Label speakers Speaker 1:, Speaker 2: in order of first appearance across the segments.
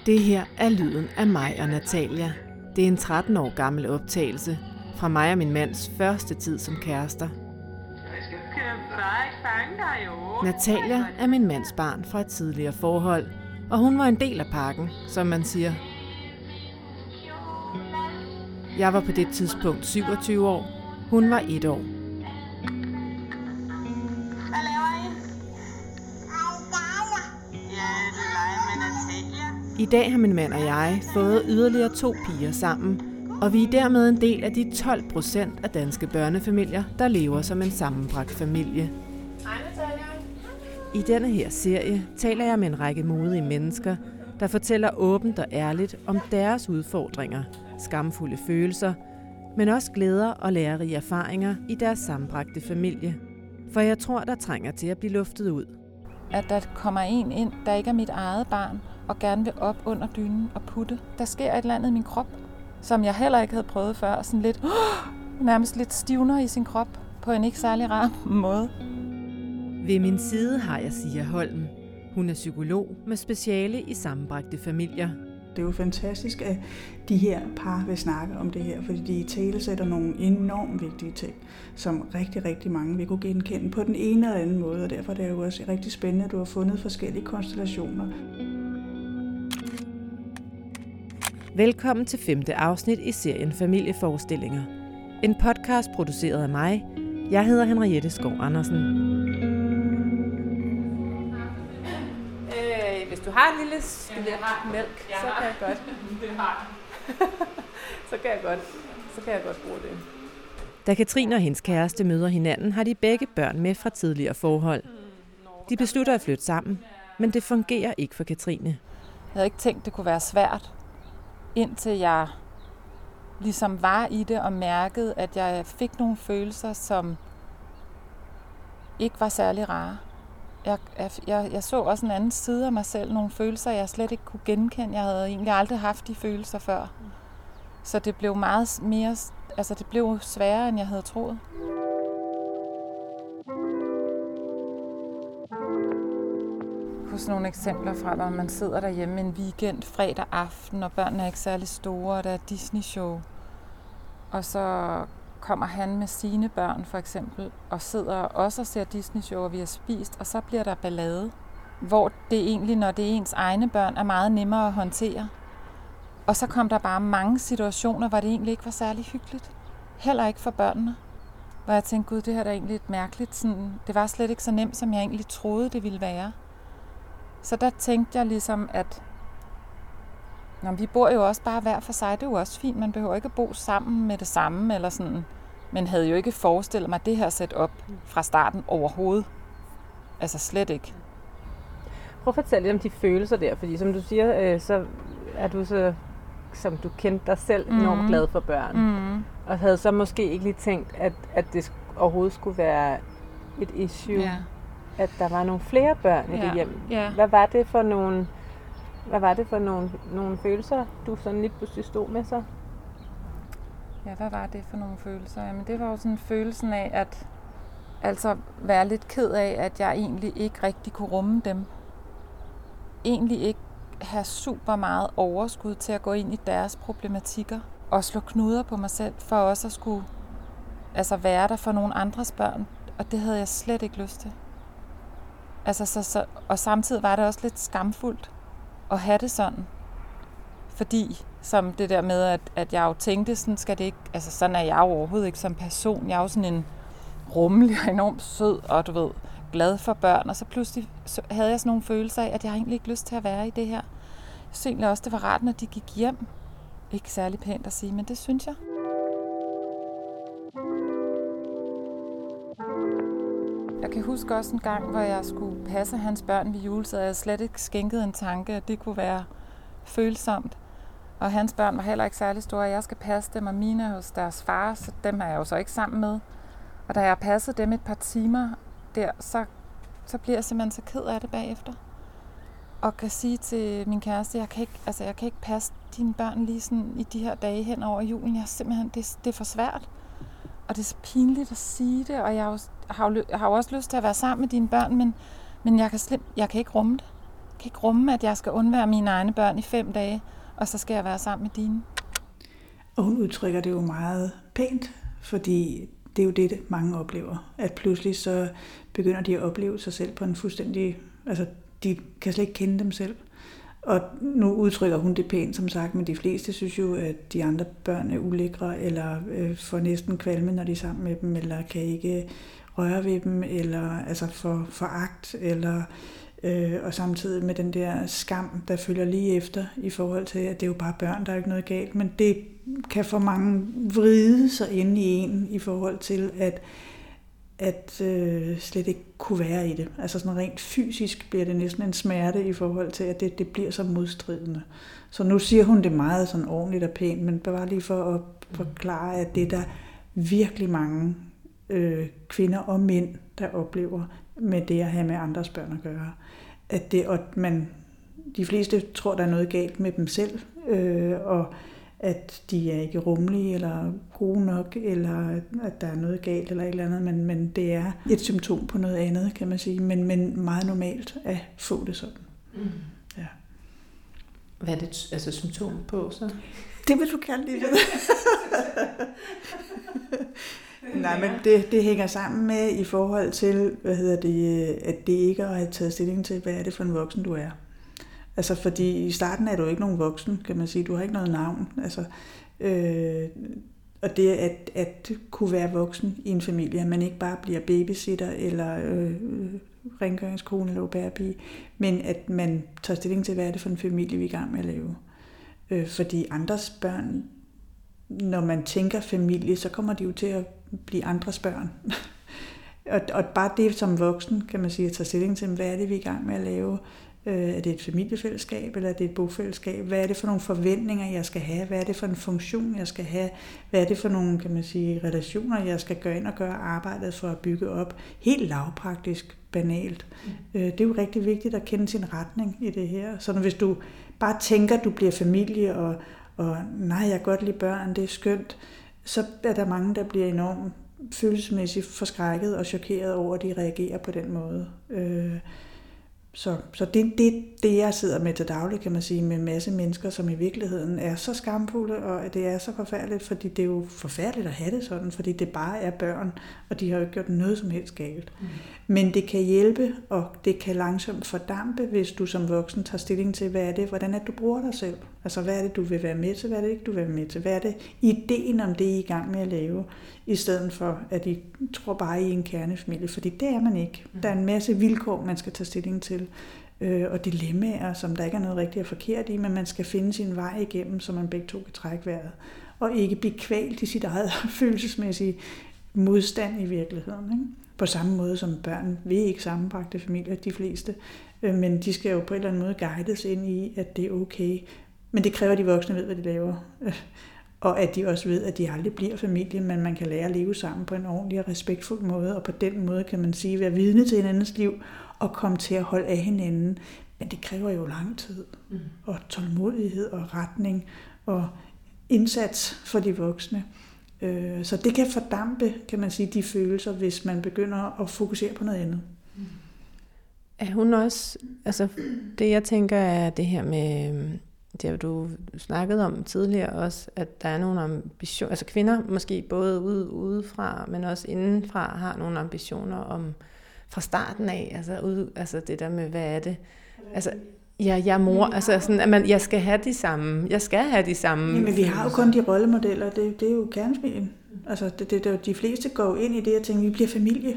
Speaker 1: Det her er lyden af mig og Natalia. Det er en 13 år gammel optagelse fra mig og min mands første tid som kærester. Natalia er min mands barn fra et tidligere forhold, og hun var en del af pakken, som man siger. Jeg var på det tidspunkt 27 år. Hun var 1 år.
Speaker 2: Hvad laver I? Ja, du leger med Natalia.
Speaker 1: I dag har min mand og jeg fået yderligere 2 piger sammen, og vi er dermed en del af de 12% af danske børnefamilier, der lever som en sammenbragt familie. I denne her serie taler jeg med en række modige mennesker, der fortæller åbent og ærligt om deres udfordringer, skamfulde følelser, men også glæder og lærerige erfaringer i deres sammenbragte familie. For jeg tror, der trænger til at blive luftet ud.
Speaker 3: At der kommer en ind, der ikke er mit eget barn, og gerne vil op under dynen og putte. Der sker et eller andet i min krop, som jeg heller ikke havde prøvet før. Sådan lidt, nærmest lidt stivner i sin krop, på en ikke særlig rar måde.
Speaker 1: Ved min side har jeg Sia Holm. Hun er psykolog med speciale i sammenbragte familier.
Speaker 4: Det er jo fantastisk, at de her par vil snakke om det her, fordi de i tale sætter nogle enormt vigtige ting, som rigtig, rigtig mange vil kunne genkende på den ene eller anden måde, og derfor er det jo også rigtig spændende, at du har fundet forskellige konstellationer.
Speaker 1: Velkommen til 5. afsnit i serien Familieforestillinger. En podcast produceret af mig. Jeg hedder Henriette Skov Andersen. Hvis du har en lille skillet mælk, så kan jeg godt. Så kan jeg godt bruge det. Da Katrine og hendes kæreste møder hinanden, har de begge børn med fra tidligere forhold. De beslutter at flytte sammen, men det fungerer ikke for Katrine.
Speaker 3: Jeg havde ikke tænkt, det kunne være svært, indtil jeg ligesom var i det og mærkede, at jeg fik nogle følelser, som ikke var særlig rare. Jeg så også en anden side af mig selv, nogle følelser, jeg slet ikke kunne genkende. Jeg havde egentlig aldrig haft de følelser før. Så det blev meget mere, altså det blev sværere, end jeg havde troet. Hos nogle eksempler fra, hvor man sidder derhjemme en weekend, fredag aften, og børnene er ikke særlig store, og der er Disney-show. Og så kommer han med sine børn for eksempel, og sidder også og ser Disney-show, og vi har spist, og så bliver der ballade, hvor det egentlig, når det er ens egne børn, er meget nemmere at håndtere. Og så kom der bare mange situationer, hvor det egentlig ikke var særlig hyggeligt. Heller ikke for børnene. Hvor jeg tænkte, gud, det her er egentlig lidt mærkeligt. Sådan, det var slet ikke så nemt, som jeg egentlig troede, det ville være. Så der tænkte jeg ligesom, at vi bor jo også bare hver for sig. Det er jo også fint. Man behøver ikke at bo sammen med det samme, eller sådan. Men havde jo ikke forestillet mig det her setup fra starten overhovedet. Altså slet ikke.
Speaker 1: Prøv at fortælle lidt om de følelser der, fordi som du siger, så er du så, som du kendte dig selv, enormt glad for børn. Mm. Og havde så måske ikke lige tænkt, at det overhovedet skulle være et issue, at der var nogle flere børn i det hjem. Ja. Hvad var det for nogle følelser, du sådan lige pludselig stod med så?
Speaker 3: Ja, hvad var det for nogle følelser? Jamen, det var jo sådan følelsen af at altså være lidt ked af, at jeg egentlig ikke rigtig kunne rumme dem. Egentlig ikke have super meget overskud til at gå ind i deres problematikker og slå knuder på mig selv, for også at skulle være der for nogle andres børn. Og det havde jeg slet ikke lyst til. Og samtidig var det også lidt skamfuldt at have det sådan. Fordi, som det der med, at jeg jo tænkte, sådan skal det ikke, altså sådan er jeg jo overhovedet ikke som person. Jeg er jo sådan en rummelig og enormt sød og du ved, glad for børn. Og så pludselig havde jeg sådan nogle følelser af, at jeg egentlig ikke lyst til at være i det her. Jeg synes egentlig også, det var rart, når de gik hjem. Ikke særlig pænt at sige, men det synes jeg. Jeg kan huske også en gang, hvor jeg skulle passe hans børn ved jul, så jeg havde slet ikke skænket en tanke, at det kunne være følsomt. Og hans børn var heller ikke særlig store, og jeg skal passe dem, og mine er hos deres far, så dem er jeg jo så ikke sammen med. Og da jeg har passet dem et par timer der, så bliver jeg simpelthen så ked af det bagefter. Og kan sige til min kæreste, jeg kan ikke passe dine børn lige sådan i de her dage hen over julen. Jeg er simpelthen, det er for svært. Og det er så pinligt at sige det, og jeg har jo også lyst til at være sammen med dine børn, men jeg kan ikke rumme det. kan ikke rumme, at jeg skal undvære mine egne børn i 5 dage, og så skal jeg være sammen med dine.
Speaker 4: Og hun udtrykker det jo meget pænt, fordi det er jo det, mange oplever. At pludselig så begynder de at opleve sig selv på en fuldstændig... Altså, de kan slet ikke kende dem selv. Og nu udtrykker hun det pænt, som sagt, men de fleste synes jo, at de andre børn er ulækre, eller får næsten kvalme, når de er sammen med dem, eller kan ikke røre ved dem, eller altså får foragt, eller... og samtidig med den der skam, der følger lige efter, i forhold til, at det er jo bare børn, der er ikke noget galt, men det kan for mange vride sig inde i en, i forhold til, at slet ikke kunne være i det. Altså sådan rent fysisk bliver det næsten en smerte, i forhold til, at det bliver så modstridende. Så nu siger hun det meget sådan ordentligt og pænt, men bare lige for at forklare, at det er der virkelig mange kvinder og mænd, der oplever med det at have med andres børn at gøre. At det, at de fleste tror, der er noget galt med dem selv, og at de er ikke rummelige eller gode nok, eller at der er noget galt eller et eller andet, men det er et symptom på noget andet, kan man sige, men meget normalt at få det sådan. Ja.
Speaker 1: Hvad er det altså symptom på så?
Speaker 4: Det vil du gerne lige vide. Nej, men det hænger sammen med i forhold til, at det ikke er at have taget stilling til, hvad er det for en voksen du er. Altså, fordi i starten er du ikke nogen voksen, kan man sige. Du har ikke noget navn. Altså, og det at kunne være voksen i en familie, at man ikke bare bliver babysitter eller rengøringskone eller au pair-pige, men at man tager stilling til, hvad er det for en familie, vi er i gang med at lave. Fordi andres børn, når man tænker familie, så kommer de jo til at blive andres børn. og bare det som voksen, kan man sige, at tage stilling til, hvad er det, vi er i gang med at lave. Er det et familiefællesskab, eller er det et bofællesskab? Hvad er det for nogle forventninger, jeg skal have? Hvad er det for en funktion, jeg skal have? Hvad er det for nogle, kan man sige, relationer, jeg skal gøre ind og gøre arbejdet for at bygge op? Helt lavpraktisk, banalt. Det er jo rigtig vigtigt at kende sin retning i det her. Så hvis du bare tænker, at du bliver familie, og nej, jeg kan godt lide børn, det er skønt, så er der mange, der bliver enormt følelsesmæssigt forskrækket og chokeret over, at de reagerer på den måde. Så det, jeg sidder med til daglig, kan man sige, med en masse mennesker, som i virkeligheden er så skamfulde, og det er så forfærdeligt, fordi det er jo forfærdeligt at have det sådan, fordi det bare er børn, og de har jo ikke gjort noget som helst galt. Men det kan hjælpe, og det kan langsomt fordampe, hvis du som voksen tager stilling til, hvad er det, hvordan er det, du bruger dig selv? Altså, hvad er det, du vil være med til, hvad er det ikke, du vil være med til? Hvad er det, ideen om det, I er i gang med at lave, i stedet for, at I tror bare, I er en kernefamilie, fordi det er man ikke. Der er en masse vilkår, man skal tage stilling til, og dilemmaer, som der ikke er noget rigtigt og forkert i, men man skal finde sin vej igennem, så man begge to kan trække vejret, og ikke blive kvalt i sit eget følelsesmæssige modstand i virkeligheden. Ikke? På samme måde som børn vil ikke sammenbragte familier, de fleste, men de skal jo på en eller anden måde guides ind i, at det er okay. Men det kræver, at de voksne ved, hvad de laver. Og at de også ved, at de aldrig bliver familie, men man kan lære at leve sammen på en ordentlig og respektfuld måde, og på den måde kan man sige, være vidne til hinandens liv, og komme til at holde af hinanden. Men det kræver jo lang tid, og tålmodighed, og retning, og indsats for de voksne. Så det kan fordampe, kan man sige, de følelser, hvis man begynder at fokusere på noget andet.
Speaker 1: Er hun også, altså det jeg tænker er det her med, det du snakkede om tidligere også, at der er nogle ambitioner, altså kvinder måske både udefra, men også indenfra har nogle ambitioner om fra starten af, altså det der med, hvad er det? Altså, jeg er mor, altså sådan, at jeg skal have de samme.
Speaker 4: Jamen, vi har jo kun de rollemodeller, det er jo kernefamilien. Altså, de fleste går ind i det og tænker, vi bliver familie.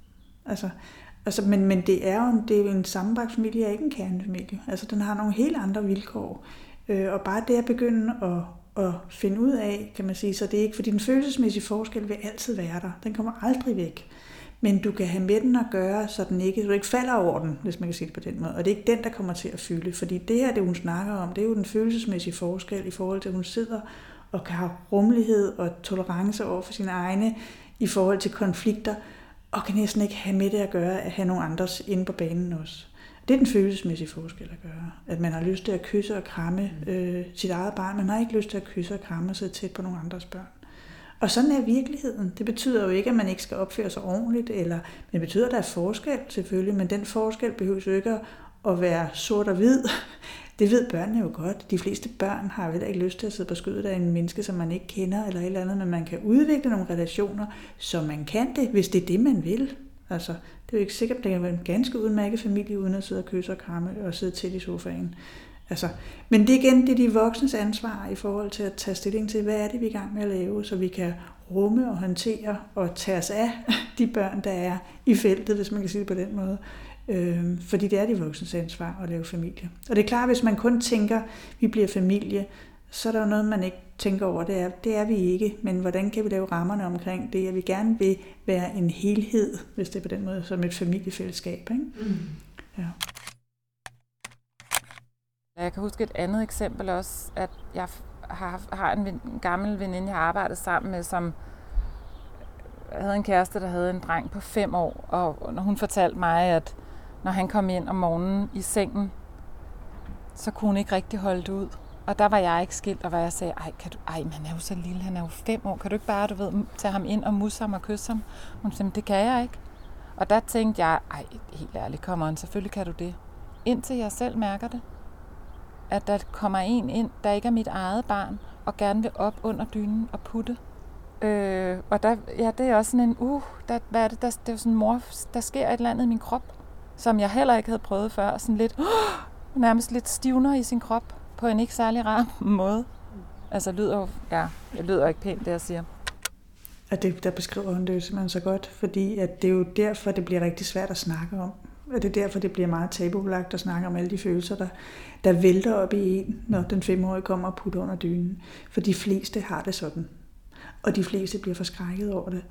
Speaker 4: Altså, men det er jo en sammenbragt familie, er ikke en kernefamilie. Altså, den har nogle helt andre vilkår. Og bare det at begynde at finde ud af, kan man sige, så det er ikke, fordi den følelsesmæssige forskel vil altid være der. Den kommer aldrig væk. Men du kan have med den at gøre, så du ikke falder over den, hvis man kan sige det på den måde. Og det er ikke den, der kommer til at fylde. Fordi det her, det hun snakker om, det er jo den følelsesmæssige forskel i forhold til, at hun sidder og kan have rummelighed og tolerance over for sine egne i forhold til konflikter, og kan næsten ikke have med det at gøre, at have nogle andres inde på banen også. Det er den følelsesmæssige forskel at gøre. At man har lyst til at kysse og kramme sit eget barn, man har ikke lyst til at kysse og kramme og sidde tæt på nogle andres børn. Og sådan er virkeligheden. Det betyder jo ikke, at man ikke skal opføre sig ordentligt, men det betyder, at der er forskel selvfølgelig, men den forskel behøver jo ikke at være sort og hvid. Det ved børnene jo godt. De fleste børn har vel ikke lyst til at sidde på skødet af en menneske, som man ikke kender, eller et eller andet, men man kan udvikle nogle relationer, så man kan det, hvis det er det, man vil. Altså, det er jo ikke sikkert, at det kan være en ganske udmærket familie, uden at sidde og kysse og kramme og sidde til i sofaen. Altså, men det igen, det er de voksnes ansvar i forhold til at tage stilling til, hvad er det, vi er i gang med at lave, så vi kan rumme og håndtere og tage os af de børn, der er i feltet, hvis man kan sige det på den måde. Fordi det er de voksnes ansvar at lave familie. Og det er klart, hvis man kun tænker, vi bliver familie, så er der jo noget, man ikke tænker over. Det er vi ikke, men hvordan kan vi lave rammerne omkring det, at vi gerne vil være en helhed, hvis det er på den måde, som et familiefællesskab. Ikke? Ja.
Speaker 3: Jeg kan huske et andet eksempel også, at jeg har en gammel veninde, jeg har arbejdet sammen med, som havde en kæreste, der havde en dreng på 5 år, og når hun fortalte mig, at når han kom ind om morgenen i sengen, så kunne hun ikke rigtig holde det ud. Og der var jeg ikke skilt, og hvor jeg sagde, men han er jo så lille, han er jo 5 år, kan du ikke bare, tage ham ind og musse ham og kysse ham? Hun sagde, det kan jeg ikke. Og der tænkte jeg, helt ærligt, kommer han, selvfølgelig kan du det. Indtil jeg selv mærker det. At der kommer en ind, der ikke er mit eget barn, og gerne vil op under dynen og putte. Og der, det er også sådan en, hvad er det? Det er sådan, mor, der sker et eller andet i min krop, som jeg heller ikke havde prøvet før. Sådan lidt, nærmest lidt stivner i sin krop, på en ikke særlig rar måde. Altså jeg lyder ikke pænt, det jeg siger.
Speaker 4: Og det, der beskriver hun det jo simpelthen så godt, fordi at det er jo derfor, det bliver rigtig svært at snakke om. Og det er derfor, det bliver meget tabubelagt at snakke om alle de følelser, der vælter op i en, når den 5-årige kommer og putter under dynen. For de fleste har det sådan. Og de fleste bliver forskrækket over det.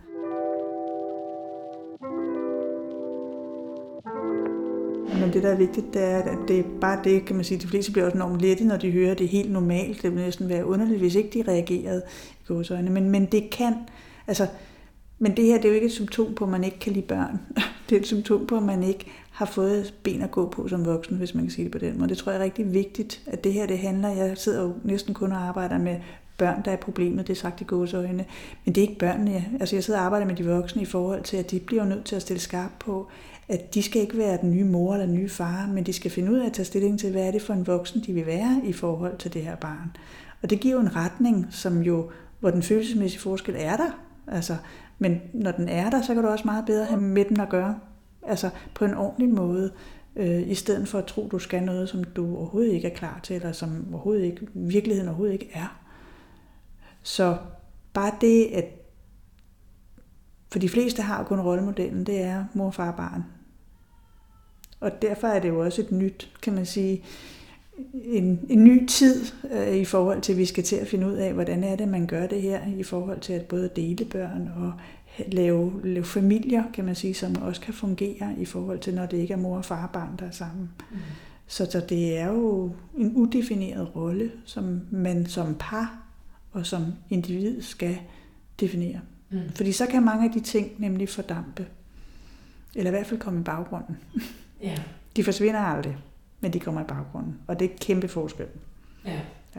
Speaker 4: Men det, der er vigtigt, det er, at det er bare det, kan man sige, de fleste bliver også enormt lette, når de hører, at det er helt normalt. Det vil næsten være underligt, hvis ikke de reagerede i gåseøjne. Men det kan, altså, men det her, det er jo ikke et symptom på, at man ikke kan lide børn. Det er et symptom på, at man ikke har fået ben at gå på som voksen, hvis man kan sige det på den måde. Det tror jeg er rigtig vigtigt, at det her, det handler, jeg sidder jo næsten kun og arbejder med børn, der er problemet, det er sagt i gåseøjne. Men det er ikke børnene. Altså jeg sidder og arbejder med de voksne i forhold til, at de bliver nødt til at stille skarp på, at de skal ikke være den nye mor eller den nye far, men de skal finde ud af at tage stilling til, hvad er det for en voksen, de vil være i forhold til det her barn. Og det giver jo en retning, som jo, hvor den følelsesmæssige forskel er der. Altså, men når den er der, så kan du også meget bedre have med den at gøre. Altså på en ordentlig måde, i stedet for at tro, du skal noget, som du overhovedet ikke er klar til, eller som virkeligheden overhovedet ikke er. Så bare det, at for de fleste har kun rollemodellen, det er mor, far, barn. Og derfor er det jo også et nyt, kan man sige, en ny tid i forhold til, at vi skal til at finde ud af, hvordan er det, man gør det her, i forhold til at både dele børn og lave familier, kan man sige, som også kan fungere i forhold til, når det ikke er mor og far og barn, der er sammen. Så det er jo en udefineret rolle, som man som par og som individ skal definere. Fordi så kan mange af de ting nemlig fordampe. Eller i hvert fald komme i baggrunden.
Speaker 1: Ja.
Speaker 4: De forsvinder aldrig, men de kommer i baggrunden. Og det er kæmpe forskel.
Speaker 1: Ja.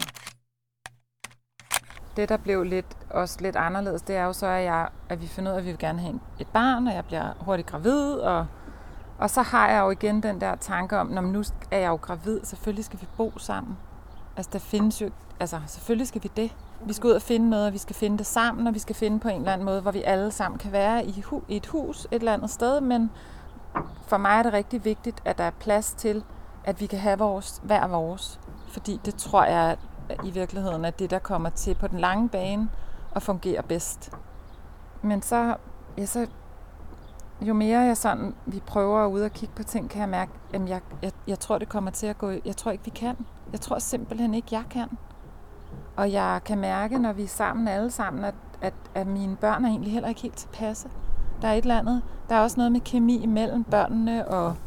Speaker 3: Det, der blev også lidt anderledes, det er jo så, at vi finder ud af, at vi vil gerne have et barn, og jeg bliver hurtigt gravid, og så har jeg jo igen den der tanke om, nu er jeg jo gravid, selvfølgelig skal vi bo sammen. Altså, der findes jo, selvfølgelig skal vi det. Vi skal ud og finde noget, og vi skal finde det sammen, og vi skal finde på en eller anden måde, hvor vi alle sammen kan være i et hus et eller andet sted. Men for mig er det rigtig vigtigt, at der er plads til, at vi kan have hver vores. Fordi det tror jeg i virkeligheden er det, der kommer til på den lange bane og fungerer bedst. Men så jo mere vi prøver ud og kigge på ting, kan jeg mærke, at jeg tror, det kommer til at gå. Jeg tror ikke, vi kan. Jeg tror simpelthen ikke, jeg kan. Og jeg kan mærke, når vi er sammen alle sammen, at mine børn er egentlig heller ikke helt tilpasse. Der er et eller andet. Der er også noget med kemi imellem børnene, og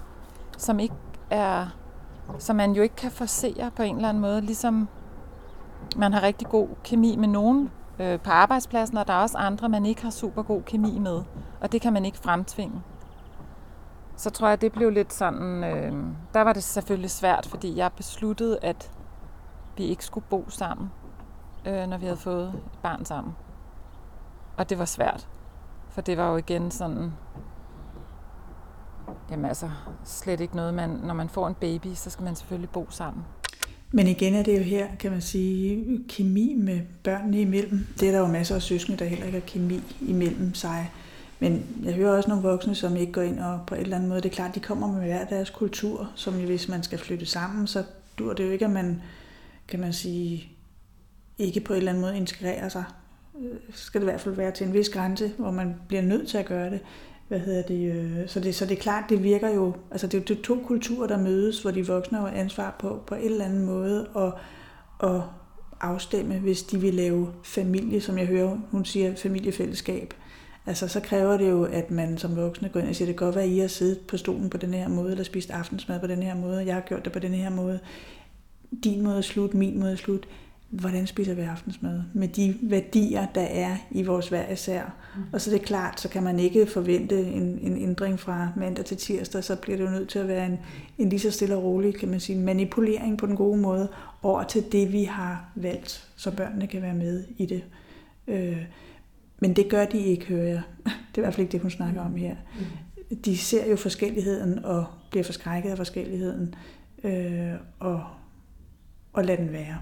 Speaker 3: som man jo ikke kan forsere på en eller anden måde. Ligesom man har rigtig god kemi med nogen på arbejdspladsen, og der er også andre, man ikke har super god kemi med. Og det kan man ikke fremtvinge. Så tror jeg, det blev lidt sådan. Der var det selvfølgelig svært, fordi jeg besluttede, at vi ikke skulle bo sammen, når vi havde fået et barn sammen. Og det var svært, for det var jo igen sådan, Jamen altså, slet ikke noget. Når man får en baby, så skal man selvfølgelig bo sammen.
Speaker 4: Men igen er det jo her, kan man sige, kemi med børnene imellem. Det er der jo masser af søskende, der heller ikke har kemi imellem sig. Men jeg hører også nogle voksne, som ikke går ind og på en eller anden måde. Det er klart, de kommer med hver deres kultur, som hvis man skal flytte sammen, så dur det jo ikke, at man, kan man sige, ikke på en eller anden måde integrerer sig. Skal det i hvert fald være til en vis grænse, hvor man bliver nødt til at gøre det. Så det er klart, det virker jo, altså det er jo 2 kulturer, der mødes, hvor de voksne har ansvar på en eller anden måde at afstemme, hvis de vil lave familie, som jeg hører, hun siger familiefællesskab. Altså så kræver det jo, at man som voksne går ind og siger, det kan godt være, at I har siddet på stolen på den her måde, eller spist aftensmad på den her måde, jeg har gjort det på den her måde. Din måde er slut, min måde er slut. Hvordan spiser vi aftensmad? Med de værdier, der er i vores hver især. Og så er det klart, så kan man ikke forvente en ændring fra mandag til tirsdag, så bliver det jo nødt til at være en lige så stille og rolig, kan man sige, manipulering på den gode måde, over til det, vi har valgt, så børnene kan være med i det. Men det gør de ikke, hører jeg. Det er i hvert fald ikke det, hun snakker om her. De ser jo forskelligheden og bliver forskrækket af forskelligheden og lader den være.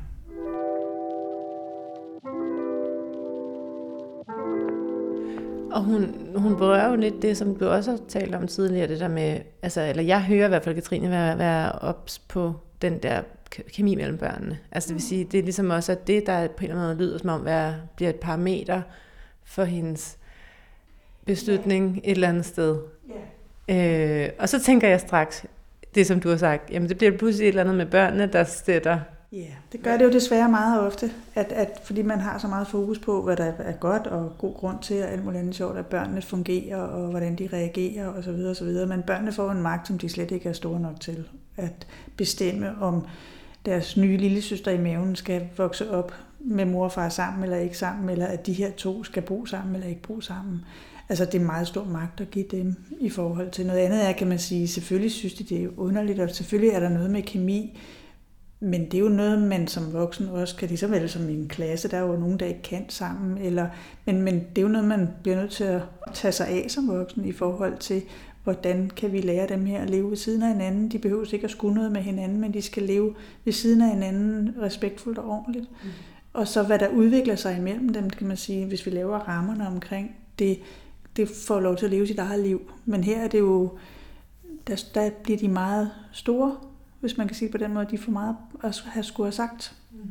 Speaker 1: Og hun berører jo lidt det, som du også har talt om tidligere, det der med, altså, eller jeg hører i hvert fald Katrine være ops på den der kemi mellem børnene. Altså det vil sige, det er ligesom også at det, der på en eller anden måde lyder som om, bliver et parameter for hendes beslutning et eller andet sted. Yeah. Og så tænker jeg straks, det som du har sagt, jamen det bliver pludselig et eller andet med børnene, der sætter.
Speaker 4: Ja, det gør det jo desværre meget ofte, at fordi man har så meget fokus på, hvad der er godt og god grund til, og alt muligt andet sjovt, at børnene fungerer, og hvordan de reagerer, osv. Men børnene får en magt, som de slet ikke er store nok til at bestemme, om deres nye lillesøster i maven skal vokse op med mor og far sammen eller ikke sammen, eller at de her 2 skal bo sammen eller ikke bo sammen. Altså det er meget stor magt at give dem i forhold til noget andet. Kan man sige, selvfølgelig synes de, det er underligt, og selvfølgelig er der noget med kemi, men det er jo noget, man som voksen også kan, ligesom vel som i en klasse, der er jo nogen, der ikke kan sammen, men det er jo noget, man bliver nødt til at tage sig af som voksen i forhold til, hvordan kan vi lære dem her at leve ved siden af hinanden. De behøver ikke at skulle noget med hinanden, men de skal leve ved siden af hinanden respektfuldt og ordentligt. Og så hvad der udvikler sig imellem dem, kan man sige, hvis vi laver rammerne omkring, det får lov til at leve sit eget liv. Men her er det jo, der bliver de meget store, hvis man kan sige på den måde, de får meget at skulle have sagt.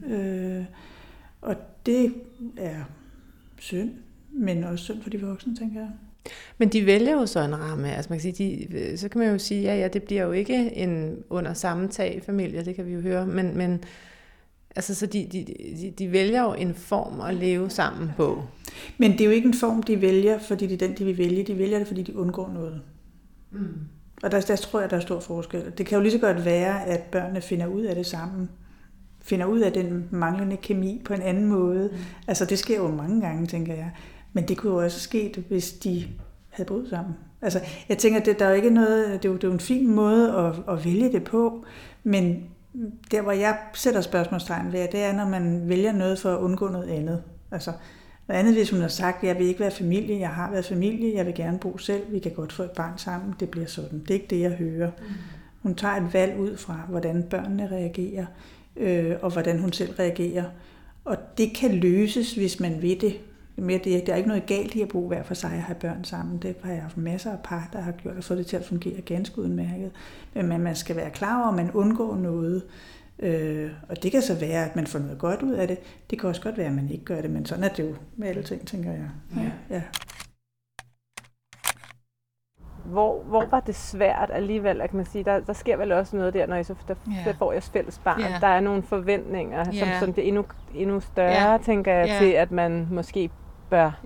Speaker 4: Og det er synd, men også synd for de voksne, tænker jeg.
Speaker 1: Men de vælger jo så en ramme. Altså man kan sige, så kan man jo sige, ja, det bliver jo ikke en under samme tag familie, det kan vi jo høre, men altså så de vælger jo en form at leve sammen på.
Speaker 4: Men det er jo ikke en form, de vælger, fordi det er den, de vil vælge. De vælger det, fordi de undgår noget. Og der tror jeg, der er stor forskel. Det kan jo lige så godt være, at børnene finder ud af det sammen. Finder ud af den manglende kemi på en anden måde. Altså det sker jo mange gange, tænker jeg. Men det kunne jo også ske, hvis de havde boet sammen. Altså jeg tænker, der er jo ikke noget, det er jo en fin måde at vælge det på, men der, hvor jeg sætter spørgsmålstegn ved, det er, når man vælger noget for at undgå noget andet. Altså noget andet, hvis hun har sagt, jeg vil ikke være familie, jeg har været familie, jeg vil gerne bo selv, vi kan godt få et barn sammen, det bliver sådan. Det er ikke det, jeg hører. Hun tager et valg ud fra, hvordan børnene reagerer, og hvordan hun selv reagerer. Og det kan løses, hvis man vil det. Der er ikke noget galt i at bo hver for sig og have børn sammen. Det har jeg haft masser af par, der har gjort og fået det til at fungere ganske udmærket. Men man skal være klar over, at man undgår noget. Og det kan så være, at man får noget godt ud af det. Det kan også godt være, at man ikke gør det, men sådan er det jo med alle ting, tænker jeg. Ja.
Speaker 1: Hvor var det svært alligevel, kan man sige, der sker vel også noget der, når I så får jeres fælles barn. Yeah. Der er nogle forventninger, som bliver endnu større, tænker jeg, til at man måske bør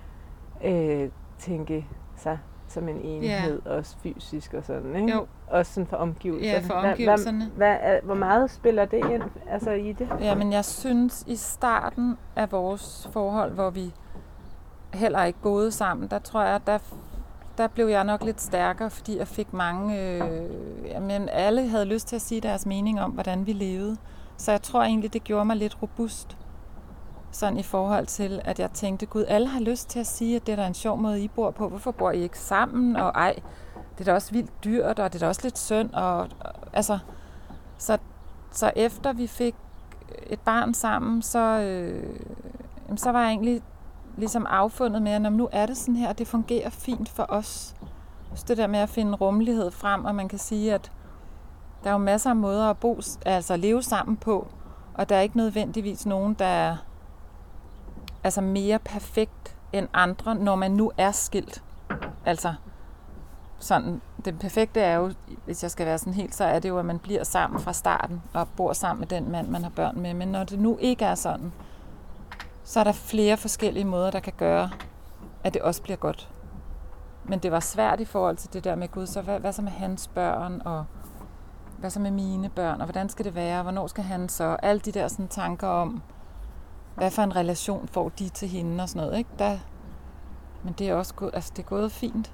Speaker 1: tænke sig som en enhed, også fysisk og sådan, ikke? Jo. Også sådan for omgivelserne.
Speaker 3: Ja, for omgivelserne.
Speaker 1: Hvor meget spiller det ind altså i det?
Speaker 3: Ja, men jeg synes, i starten af vores forhold, hvor vi heller ikke boede sammen, der tror jeg, der blev jeg nok lidt stærkere, fordi jeg fik mange... alle havde lyst til at sige deres mening om, hvordan vi levede. Så jeg tror egentlig, det gjorde mig lidt robust. Sådan i forhold til, at jeg tænkte, gud, alle har lyst til at sige, at det er da en sjov måde, I bor på. Hvorfor bor I ikke sammen? Og det er da også vildt dyrt, og det er da også lidt synd. Og altså, så efter vi fik et barn sammen, så var jeg egentlig ligesom affundet med, at nu er det sådan her, og det fungerer fint for os. Så det der med at finde rummelighed frem, og man kan sige, at der er jo masser af måder at leve sammen på, og der er ikke nødvendigvis nogen, der er altså mere perfekt end andre, når man nu er skilt. Altså, sådan, det perfekte er jo, hvis jeg skal være sådan helt, så er det jo, at man bliver sammen fra starten, og bor sammen med den mand, man har børn med. Men når det nu ikke er sådan, så er der flere forskellige måder, der kan gøre, at det også bliver godt. Men det var svært i forhold til det der med Gud, så hvad så med hans børn, og hvad så med mine børn, og hvordan skal det være, hvornår skal han så, alle de der sådan tanker om, hvad for en relation får de til hende og sådan noget, ikke? Men det er også gået, altså det er gået fint.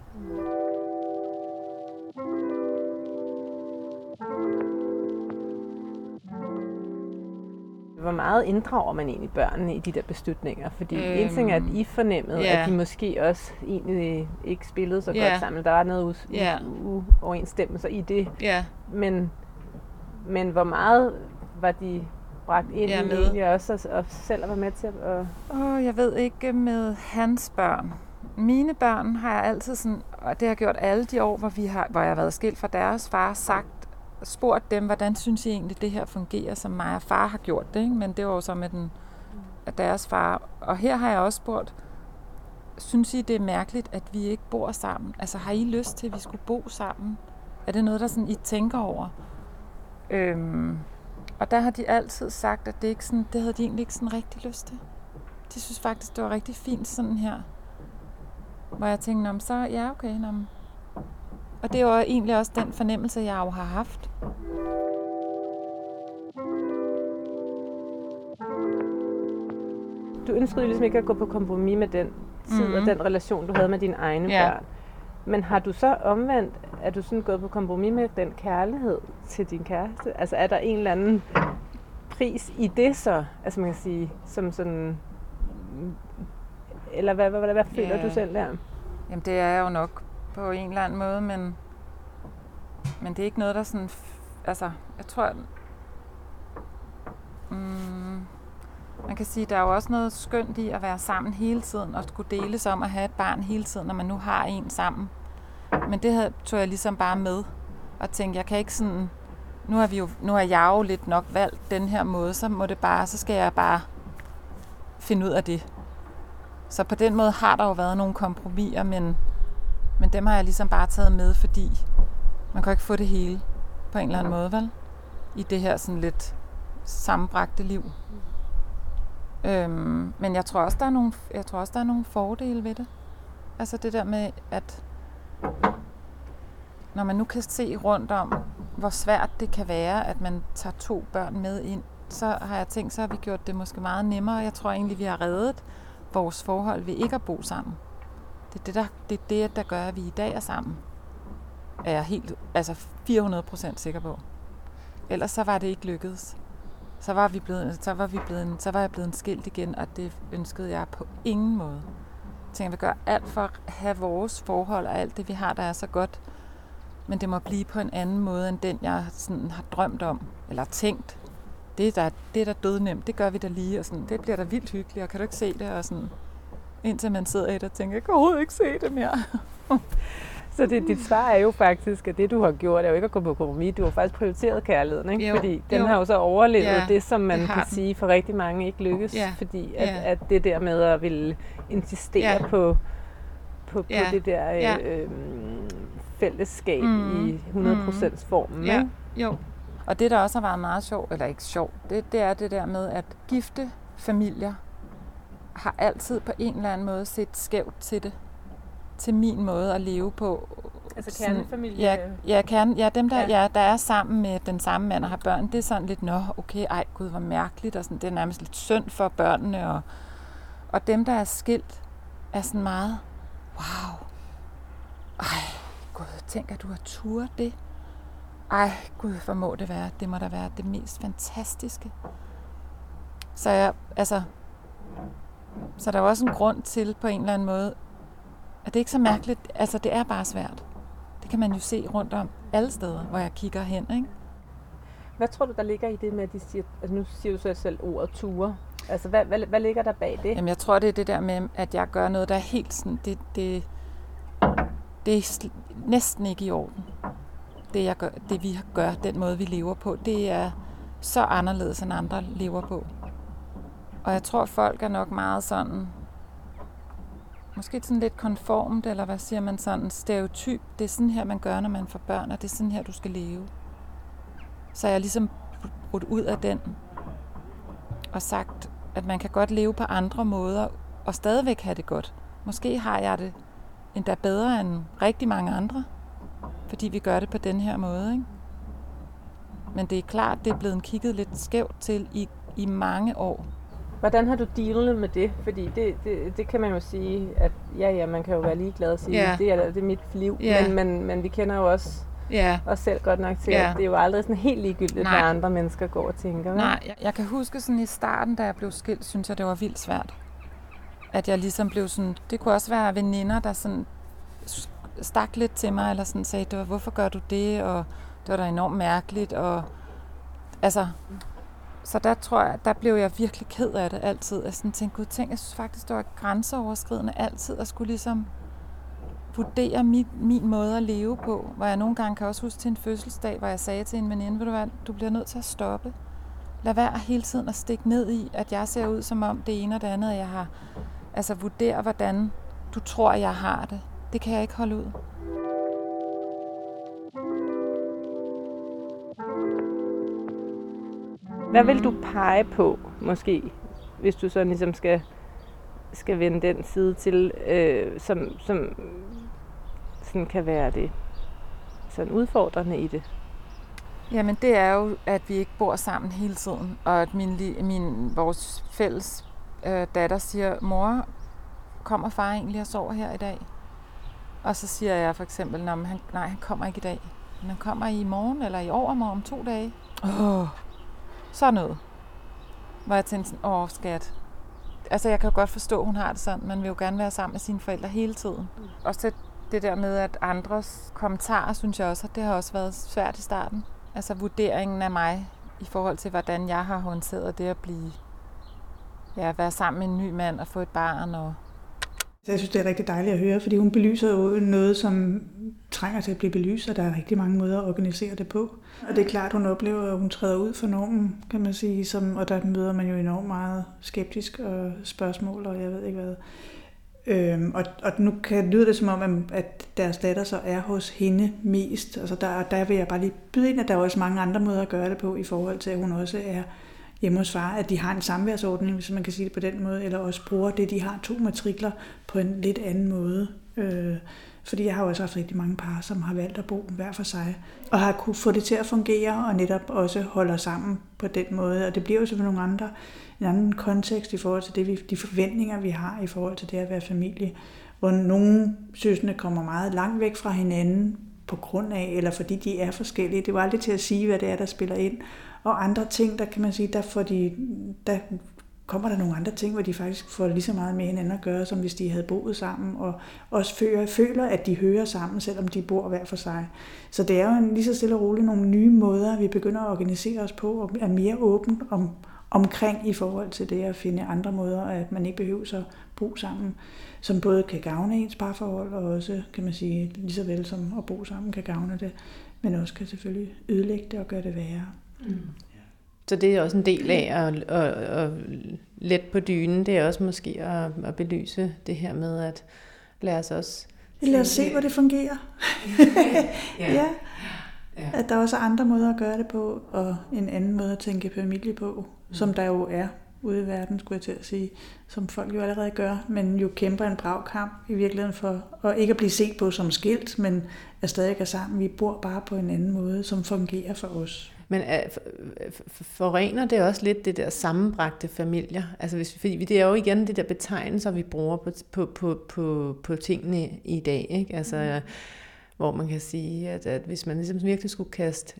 Speaker 1: Hvor meget inddrager man egentlig børnene i de der beslutninger? Fordi en ting er, at I fornemmede, at de måske også egentlig ikke spillede så godt sammen. Der var noget uoverensstemmelser i det. Men hvor meget var de bragt ind i egentlig også, og selv at være med til at...
Speaker 3: Jeg ved ikke med hans børn. Mine børn har jeg altid sådan, og det har gjort alle de år, hvor jeg har været skilt fra deres far, spurgt dem, hvordan synes I egentlig, det her fungerer, som mig og far har gjort det, ikke? Men det var jo så med deres far. Og her har jeg også spurgt, synes I, det er mærkeligt, at vi ikke bor sammen? Altså, har I lyst til, at vi skulle bo sammen? Er det noget, der sådan, I tænker over? Og der har de altid sagt, at det havde de egentlig ikke sådan rigtig lyst til. De synes faktisk, det var rigtig fint sådan her. Hvor jeg tænkte, okay. Og det var egentlig også den fornemmelse, jeg jo har haft.
Speaker 1: Du ønskede ligesom ikke at gå på kompromis med den tid og den relation, du havde med dine egne børn. Men har du så omvendt, er du sådan gået på kompromis med den kærlighed til din kæreste? Altså er der en eller anden pris i det så? Altså man kan sige, som sådan... Eller hvad føler du selv der?
Speaker 3: Jamen det er jo nok på en eller anden måde, men det er ikke noget, der sådan... Altså, jeg tror... man kan sige, der er jo også noget skønt i at være sammen hele tiden, og skulle deles om at have et barn hele tiden, når man nu har en sammen. Men det tog jeg ligesom bare med, og tænkte, jeg kan ikke sådan... Nu har jeg jo lidt nok valgt den her måde, så skal jeg bare finde ud af det. Så på den måde har der jo været nogle kompromiser, men dem har jeg ligesom bare taget med, fordi man kan ikke få det hele på en eller anden måde, vel? I det her sådan lidt sammenbragte liv. Men jeg tror også, der er nogle fordele ved det. Altså det der med, at når man nu kan se rundt om, hvor svært det kan være, at man tager 2 børn med ind, så har jeg tænkt, så har vi gjort det måske meget nemmere. Jeg tror egentlig, vi har reddet vores forhold ved ikke at bo sammen. Det er det, der gør, at vi i dag er sammen. Er jeg helt, 400% sikker på. Ellers så var det ikke lykkedes. Så var jeg blevet skilt igen, og det ønskede jeg på ingen måde. Jeg tænkte, jeg vil gøre alt for at have vores forhold og alt det, vi har, der er så godt. Men det må blive på en anden måde, end den, jeg sådan har drømt om, eller tænkt. Det er da dødnemt, det gør vi da lige, og sådan, det bliver da vildt hyggeligt, og kan du ikke se det? Og sådan, indtil man sidder i det og tænker, jeg kan overhovedet ikke se det mere.
Speaker 1: Så dit svar er jo faktisk, at det du har gjort, er jo ikke at gå på kompromis. Du har faktisk prioriteret kærligheden, ikke? Fordi den har jo så overlevet det, som man kan sige for rigtig mange ikke lykkes. Fordi at det der med at ville insistere på det der fællesskab i 100% formen. Ikke?
Speaker 3: Jo. Og det, der også har været meget sjovt, eller ikke sjovt, det er det der med, at gifte familier har altid på en eller anden måde set skævt til det. Til min måde at leve på.
Speaker 1: Altså kernefamilie?
Speaker 3: Dem der er sammen med den samme mand og har børn, det er sådan lidt, gud, hvor mærkeligt, og sådan, det er nærmest lidt synd for børnene, og dem, der er skilt, er sådan meget, wow, gud, tænk, at du har turet det. Gud, hvor må det være, det må da være det mest fantastiske. Så der er også en grund til, på en eller anden måde, at det er ikke så mærkeligt, altså det er bare svært. Det kan man jo se rundt om alle steder, hvor jeg kigger hen, ikke?
Speaker 1: Hvad tror du, der ligger i det med, at de siger, altså nu siger du så selv ordet ture. Altså, hvad ligger der bag det?
Speaker 3: Jamen, jeg tror, det er det der med, at jeg gør noget, der er helt sådan, det er næsten ikke i orden. Det vi gør, den måde, vi lever på, det er så anderledes, end andre lever på. Og jeg tror, folk er nok meget sådan, måske sådan lidt konformt, eller hvad siger man, sådan stereotyp. Det er sådan her, man gør, når man får børn, og det er sådan her, du skal leve. Så jeg er ligesom brudt ud af den, og sagt, at man kan godt leve på andre måder, og stadigvæk have det godt. Måske har jeg det endda bedre end rigtig mange andre, fordi vi gør det på den her måde, ikke? Men det er klart, det er blevet kigget lidt skævt til i mange år.
Speaker 1: Hvordan har du dealet med det? Fordi det kan man jo sige, at ja, man kan jo være ligeglad og sige, det er mit liv. Men vi kender jo også os selv godt nok til, at det er jo aldrig sådan helt ligegyldigt, hvad andre mennesker går og tænker.
Speaker 3: Nej, jeg kan huske sådan i starten, da jeg blev skilt, synes jeg, det var vildt svært. At jeg ligesom blev sådan, det kunne også være veninder, der sådan stak lidt til mig, eller sådan sagde, hvorfor gør du det? Og det var da enormt mærkeligt. Og altså, så der tror jeg, der blev jeg virkelig ked af det altid. Jeg sådan tænkte, jeg synes faktisk, det var grænseoverskridende altid at skulle ligesom vurdere min måde at leve på. Hvor jeg nogle gange kan også huske til en fødselsdag, hvor jeg sagde til en veninde, ved du hvad, du bliver nødt til at stoppe. Lad være hele tiden at stikke ned i, at jeg ser ud som om det ene og det andet, jeg har. Altså vurdere, hvordan du tror, jeg har det. Det kan jeg ikke holde ud.
Speaker 1: Hvad vil du pege på, måske, hvis du så ligesom skal vende den side til, som sådan kan være det sådan udfordrende i det?
Speaker 3: Jamen det er jo, at vi ikke bor sammen hele tiden, og at vores fælles datter siger, mor, kommer far egentlig og sover her i dag? Og så siger jeg for eksempel, nej, han kommer ikke i dag. Men han kommer i morgen eller i overmorgen om 2 dage. Sådan noget. Hvor jeg tænkte sådan, skat. Altså jeg kan jo godt forstå, hun har det sådan. Man vil jo gerne være sammen med sine forældre hele tiden. Også det der med, at andres kommentarer, synes jeg også, at det har også været svært i starten. Altså vurderingen af mig i forhold til, hvordan jeg har håndteret det at være sammen med en ny mand og få et barn.
Speaker 4: Jeg synes, det er rigtig dejligt at høre, fordi hun belyser jo noget, som trænger til at blive belyst, og der er rigtig mange måder at organisere det på. Og det er klart, hun oplever, at hun træder ud for normen, kan man sige, og der møder man jo enormt meget skeptisk og spørgsmål, og jeg ved ikke hvad. Og nu lyder det som om, at deres datter så er hos hende mest. Altså der vil jeg bare lige byde ind, at der er også mange andre måder at gøre det på, i forhold til, at hun også er hjemme hos far, at de har en samværsordning, hvis man kan sige det på den måde, eller også bruger det, de har 2 matrikler på en lidt anden måde. Fordi jeg har også haft rigtig mange par, som har valgt at bo hver for sig, og har kunne få det til at fungere, og netop også holder sammen på den måde. Og det bliver jo selvfølgelig en anden kontekst i forhold til de forventninger, vi har i forhold til det at være familie, hvor nogle søskende kommer meget langt væk fra hinanden på grund af, eller fordi de er forskellige. Det var aldrig til at sige, hvad det er, der spiller ind. Og andre ting, der kan man sige, der kommer der nogle andre ting, hvor de faktisk får lige så meget med hinanden at gøre, som hvis de havde boet sammen, og også føler, at de hører sammen, selvom de bor hver for sig. Så det er jo lige så stille og roligt nogle nye måder, vi begynder at organisere os på, og er mere åbent omkring i forhold til det at finde andre måder, at man ikke behøver at bo sammen, som både kan gavne ens parforhold, og også, kan man sige, lige så vel som at bo sammen kan gavne det, men også kan selvfølgelig ødelægge det og gøre det værre. Mm.
Speaker 1: Så det er også en del af at let på dynen, det er også måske at belyse det her med, at lad os også...
Speaker 4: Lad os se, hvor det fungerer. Ja. At der også er andre måder at gøre det på, og en anden måde at tænke familie på, som der jo er ude i verden, skulle jeg til at sige, som folk jo allerede gør, men jo kæmper en brav kamp i virkeligheden for at ikke at blive set på som skilt, men at stadig er sammen. Vi bor bare på en anden måde, som fungerer for os.
Speaker 1: Men forener det også lidt det der sammenbragte familier? Altså fordi det er jo igen det der betegnelser, vi bruger på tingene i dag, ikke? Altså, hvor man kan sige, at hvis man ligesom virkelig skulle kaste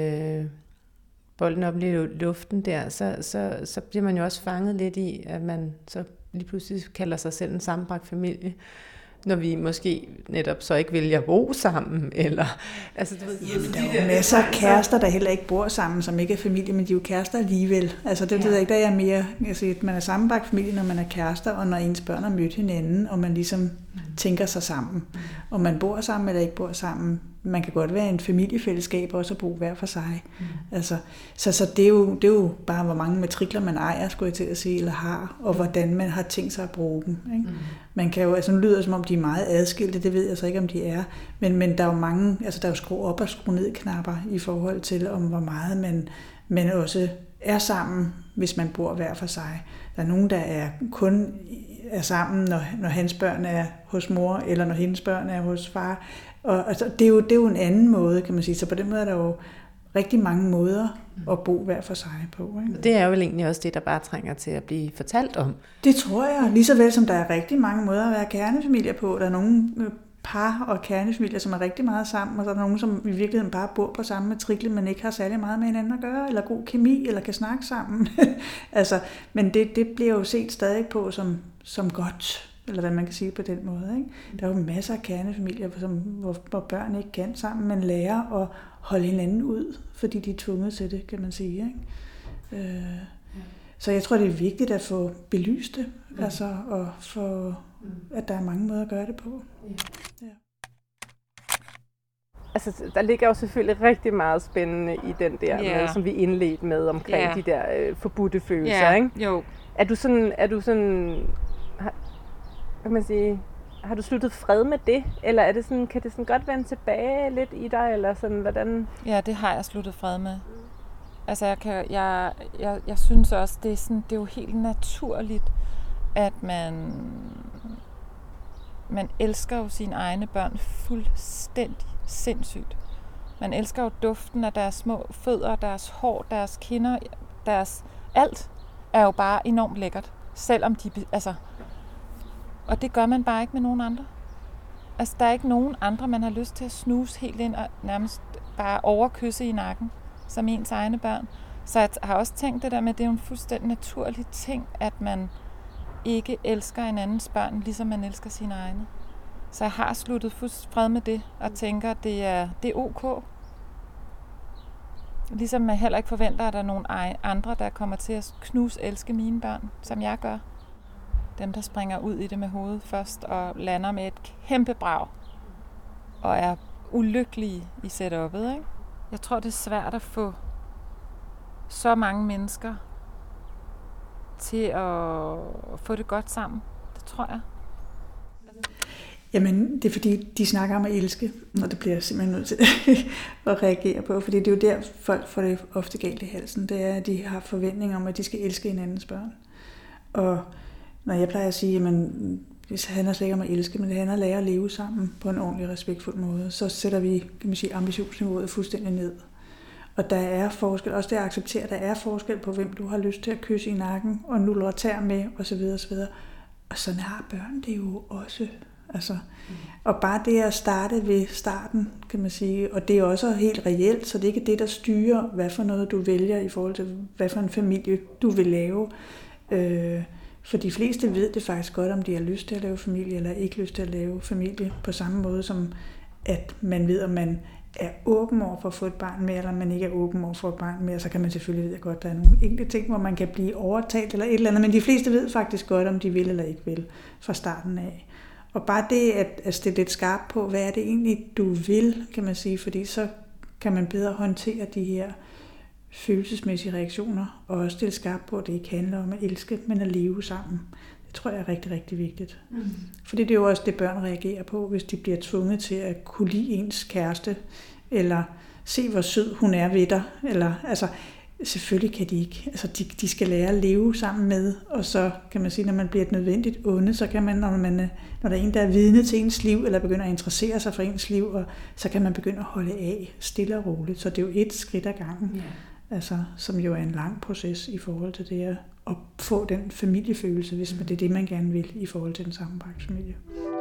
Speaker 1: bolden op i luften der, så bliver man jo også fanget lidt i, at man så lige pludselig kalder sig selv en sammenbragt familie. når vi måske netop så ikke vælger at bo sammen, eller... Altså, du ved,
Speaker 4: jamen, der er jo masser af kærester, der heller ikke bor sammen, som ikke er familie, men de er jo kærester alligevel. Altså, det ved jeg ikke, der er mere... Altså, man er sammenbagt familie, når man er kærester, og når ens børn har mødt hinanden, og man ligesom tænker sig sammen. Og man bor sammen eller ikke bor sammen. Man kan godt være en familiefællesskab, og så bo hver for sig. Altså, så det er jo bare, hvor mange matrikler man ejer, skulle jeg til at sige, eller har, og hvordan man har tænkt sig at bruge dem. Ikke? Man kan jo, altså nu lyder det, som om de er meget adskilte, det ved jeg så ikke, om de er, men der er jo mange, altså der er jo skru op og skru ned knapper i forhold til, om hvor meget man også er sammen, hvis man bor hver for sig. Der er nogen, der kun er sammen, når hans børn er hos mor, eller når hendes børn er hos far. Og altså, det er jo en anden måde, kan man sige. Så på den måde er der jo rigtig mange måder at bo hver for sig på. Ikke?
Speaker 1: Det er jo egentlig også det, der bare trænger til at blive fortalt om.
Speaker 4: Det tror jeg. Lige så vel som der er rigtig mange måder at være kernefamilier på. Der er nogle par og kernefamilier, som er rigtig meget sammen, og så er der nogen, som i virkeligheden bare bor på samme matrikel, men ikke har særlig meget med hinanden at gøre, eller god kemi, eller kan snakke sammen. Altså, men det bliver jo set stadig på som godt, eller hvad man kan sige på den måde. Ikke? Der er jo masser af kernefamilier, hvor børn ikke kan sammen, men lærer at holde hinanden ud, fordi de er tvunget til det, kan man sige. Ikke? Så jeg tror, det er vigtigt at få belyst det, altså, og få, at der er mange måder at gøre det på. Ja.
Speaker 1: Altså, der ligger jo selvfølgelig rigtig meget spændende i den der, med, som vi indledte med omkring de der forbudte følelser, ikke?
Speaker 3: Jo.
Speaker 1: Er du sådan, kan man sige, har du sluttet fred med det, eller er det sådan, kan det sådan godt vende tilbage lidt i dig, eller sådan, hvordan?
Speaker 3: Ja, det har jeg sluttet fred med. Altså, jeg synes også, det er jo helt naturligt, at man elsker jo sine egne børn fuldstændig sindssygt. Man elsker jo duften af deres små fødder, deres hår, deres kinder, deres alt er jo bare enormt lækkert, selvom de, altså, og det gør man bare ikke med nogen andre. Altså, der er ikke nogen andre, man har lyst til at snuse helt ind og nærmest bare overkysse i nakken, som ens egne børn. Så jeg har også tænkt det der med, at det er jo en fuldstændig naturlig ting, at man ikke elsker en andens børn, ligesom man elsker sine egne. Så jeg har sluttet fred med det, og tænker, at det er ok. Ligesom man heller ikke forventer, at der er nogen andre, der kommer til at elske mine børn, som jeg gør. Dem, der springer ud i det med hovedet først, og lander med et kæmpe brag, og er ulykkelige i setup'et, ikke? Jeg tror, det er svært at få så mange mennesker til at få det godt sammen. Det tror jeg.
Speaker 4: Jamen, det er fordi, de snakker om at elske, og det bliver jeg simpelthen nødt til at reagere på, fordi det er jo der, folk får det ofte galt i halsen. Det er, at de har forventninger om, at de skal elske hinandens børn. Og når jeg plejer at sige, jamen, det handler slet ikke om at elske, men det handler om at lære at leve sammen på en ordentlig, respektfuld måde, så sætter vi, kan man sige, ambitionsniveauet fuldstændig ned. Og der er forskel, også det at acceptere, at der er forskel på, hvem du har lyst til at kysse i nakken, og nuller tær med, osv. osv. Og sådan har børn det jo også. Altså, og bare det at starte ved starten, kan man sige, og det er også helt reelt, så det er ikke det, der styrer, hvad for noget du vælger i forhold til, hvad for en familie du vil lave. For de fleste ved det faktisk godt, om de har lyst til at lave familie, eller ikke lyst til at lave familie, på samme måde som, at man ved, om man er åben over for at få et barn med, eller man ikke er åben over for et barn med, så kan man selvfølgelig vide godt, at der er nogle enkelte ting, hvor man kan blive overtalt, eller et eller andet, men de fleste ved faktisk godt, om de vil eller ikke vil, fra starten af. Og bare det at stille lidt skarpt på, hvad er det egentlig, du vil, kan man sige, fordi så kan man bedre håndtere de her følelsesmæssige reaktioner, og også stille skarpt på, at det ikke handler om at elske, men at leve sammen. Det tror jeg er rigtig, rigtig vigtigt. Fordi det er jo også det, børn reagerer på, hvis de bliver tvunget til at kunne lide ens kæreste, eller se, hvor sød hun er ved dig, eller altså, selvfølgelig kan de ikke. Altså, de skal lære at leve sammen med, og så kan man sige, når man bliver et nødvendigt onde, så kan man, når der er en, der er vidne til ens liv, eller begynder at interessere sig for ens liv, og så kan man begynde at holde af stille og roligt. Så det er jo et skridt ad gangen, altså, som jo er en lang proces i forhold til det at få den familiefølelse, hvis det er det, man gerne vil i forhold til den sammenbragte familie.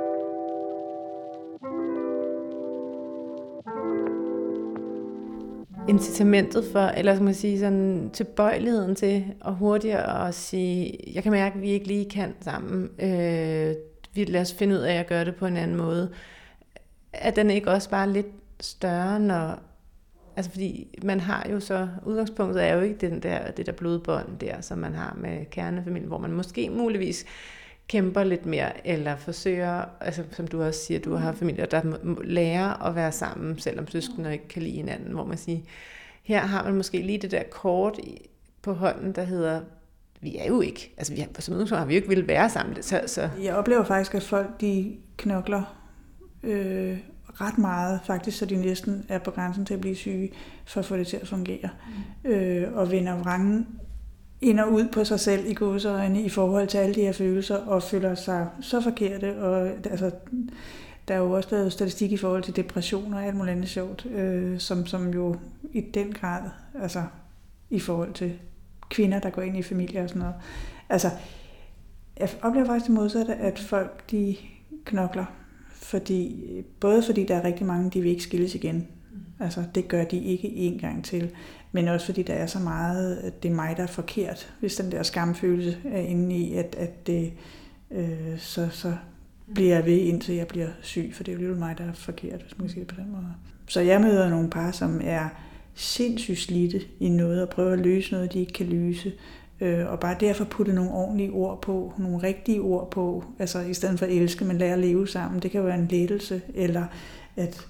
Speaker 1: Incitamentet for, eller skal man sige sådan, tilbøjeligheden til at hurtigere at sige, jeg kan mærke, at vi ikke lige kan sammen, lad os finde ud af at gøre det på en anden måde, at den ikke også bare lidt større, når, altså fordi man har jo så, udgangspunktet er jo ikke det der blodbånd der, som man har med kernefamilien, hvor man måske muligvis kæmper lidt mere, eller forsøger, altså som du også siger, du har familier, der lærer at være sammen, selvom søskende ikke kan lide hinanden, hvor man siger, her har man måske lige det der kort på hånden, der hedder, vi er jo ikke, altså som udgangspunkt har vi jo ikke ville være sammen. Så. Jeg
Speaker 4: oplever faktisk, at folk de knokler ret meget, faktisk, så de næsten er på grænsen til at blive syge, for at få det til at fungere. Og vender vrangen ind og ud på sig selv i gåseøjne i forhold til alle de her følelser, og føler sig så forkerte. Og, altså, der er jo også lavet statistik i forhold til depression og alt muligt andet sjovt, som jo i den grad, altså i forhold til kvinder, der går ind i familier og sådan noget. Altså, jeg oplever faktisk det modsatte, at folk de knokler, både fordi der er rigtig mange, de vil ikke skilles igen. Altså, det gør de ikke en gang til. Men også fordi der er så meget, at det er mig, der er forkert. Hvis den der skamfølelse er inde i, at det, så bliver jeg ved, indtil jeg bliver syg. For det er jo lidt mig, der er forkert, hvis man kan sige det på den måde. Så jeg møder nogle par, som er sindssygt slidte i noget, og prøver at løse noget, de ikke kan løse. Og bare derfor putte nogle ordentlige ord på, nogle rigtige ord på, altså i stedet for at elske, men lære at leve sammen. Det kan jo være en lettelse, eller at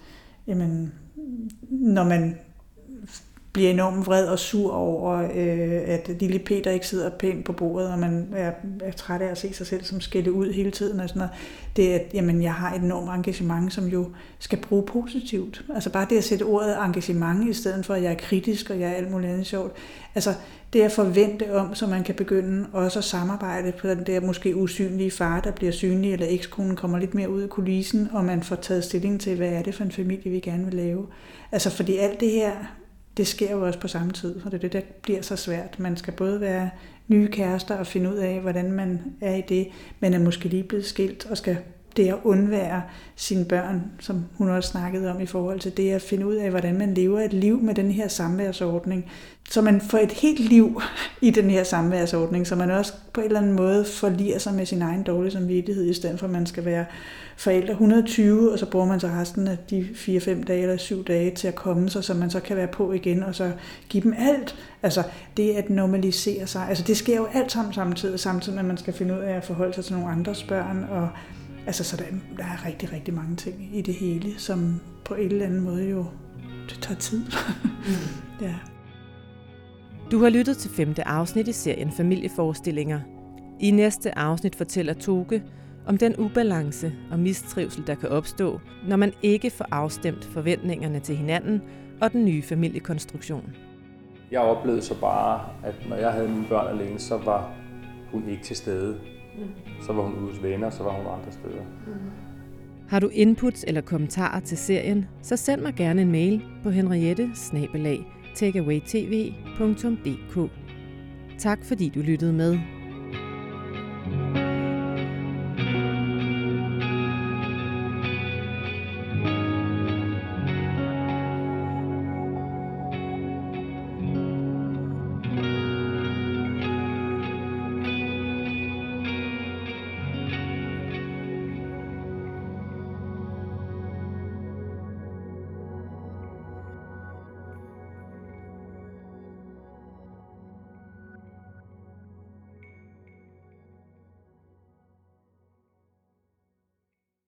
Speaker 4: når man bliver enormt vred og sur over, at lille Peter ikke sidder pænt på bordet, og man er træt af at se sig selv som skælde ud hele tiden. Og sådan noget. Det er, at jeg har et enormt engagement, som jo skal bruge positivt. Altså bare det at sætte ordet engagement, i stedet for at jeg er kritisk, og jeg er alt muligt andet sjovt. Altså det at forvente om, så man kan begynde også at samarbejde på den der måske usynlige far, der bliver synlig, eller ekskonen kommer lidt mere ud af kulissen, og man får taget stilling til, hvad er det for en familie, vi gerne vil lave. Altså fordi alt det her, det sker jo også på samme tid, og det er det, der bliver så svært. Man skal både være nye kærester og finde ud af, hvordan man er i det. Man er måske lige blevet skilt og skal det at undvære sine børn, som hun også snakkede om i forhold til det at finde ud af, hvordan man lever et liv med den her samværsordning. Så man får et helt liv i den her samværsordning, så man også på en eller anden måde forliger sig med sin egen dårlige samvittighed, i stedet for at man skal være forældre 120, og så bruger man så resten af de 4-5 dage eller 7 dage til at komme sig, så man så kan være på igen, og så give dem alt. Altså det at normalisere sig, altså det sker jo alt sammen samtidig med, at man skal finde ud af at forholde sig til nogle andres børn, og altså så der er rigtig, rigtig mange ting i det hele, som på en eller anden måde jo, det tager tid. Ja.
Speaker 5: Du har lyttet til 5. afsnit i serien Familieforestillinger. I næste afsnit fortæller Toke om den ubalance og mistrivsel, der kan opstå, når man ikke får afstemt forventningerne til hinanden og den nye familiekonstruktion.
Speaker 6: Jeg oplevede så bare, at når jeg havde mine børn alene, så var hun ikke til stede. Så var hun ude hos venner, så var hun andre steder.
Speaker 5: Har du inputs eller kommentarer til serien, så send mig gerne en mail på henriette@takeawaytv.dk. Tak fordi du lyttede med.